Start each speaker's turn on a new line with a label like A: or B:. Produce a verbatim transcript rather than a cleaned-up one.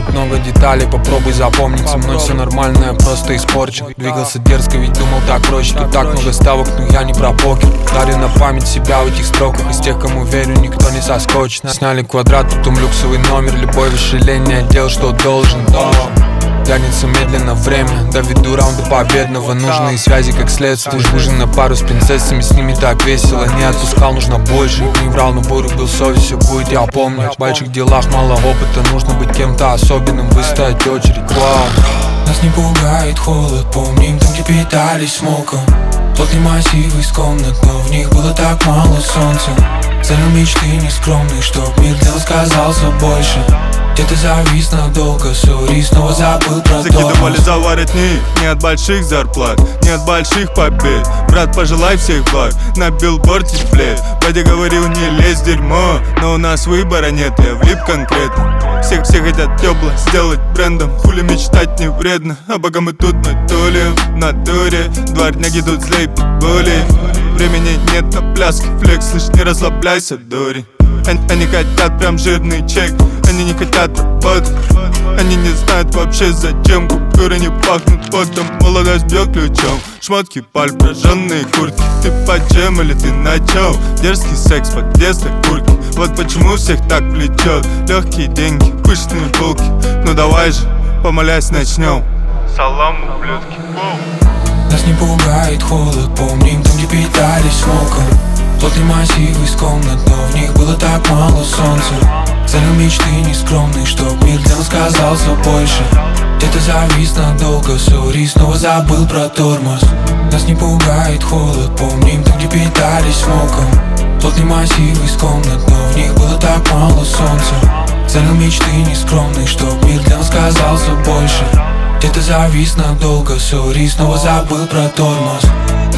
A: много деталей, попробуй запомнить. Со мной все нормально, я просто испорчен. Двигался дерзко, ведь думал так проще. Тут так много ставок, но я не про покер. Дарю на память себя в этих строках. Из тех, кому верю, никто не соскочит. Сняли квадрат, потом люксовый номер. Любое вожделение, делал, что должен. Тянется медленно время, доведу раунды победного. Нужные связи как следствие. Ужин на пару с принцессами, с ними так весело. Не отпускал, нужно больше. Не врал, но бурю был совесть, все будет, я помню. В больших делах мало опыта, нужно быть кем-то особенным. Выстоять очередь, вау.
B: Нас не пугает холод, помним там, где питались смоком. Плотные массивы из комнат, но в них было так мало солнца. Ценил мечты нескромные, чтоб мир для нас казался больше. Где-то завис надолго, сори, снова забыл про
C: Закидывали за воротник, не от больших зарплат, не от больших побед. Брат, пожелай всех благ, на билборде блед. Батя говорил, не лезь в дерьмо, но у нас выбора нет, я влип конкретно. Всех, все хотят тепло сделать брендом, хули мечтать не вредно. А пока мы тут на толе, в натуре, дворняги тут злей питбули. Времени нет на пляски, флекс, лишь не расслабляйся, дури. Они, они хотят прям жирный чек, они не хотят работать. Они не знают вообще зачем, купюры не пахнут потом. Молодость бьет ключом, шмотки, паль, прожженные куртки. Ты по чем или ты на чем? Дерзкий секс, подъезд, курки. Вот почему всех так влечет. Легкие деньги, пышные булки. Ну давай же, помолясь, начнем. Салам, ублюдки.
B: Нас не пугает холод, помним там, где питались смоком. Плотные массивы из комнат, но в них было так мало солнца. Ценил мечты нескромные, чтоб мир для нас казался больше. Где-то завис надолго, сори, снова забыл про тормоз. Нас не пугает холод, помним там, где питались смоком. Плотные массивы из комнат, но в них было так мало солнца. Ценил мечты нескромные, чтоб мир для нас казался больше. Где-то завис надолго, сори, снова забыл про тормоз.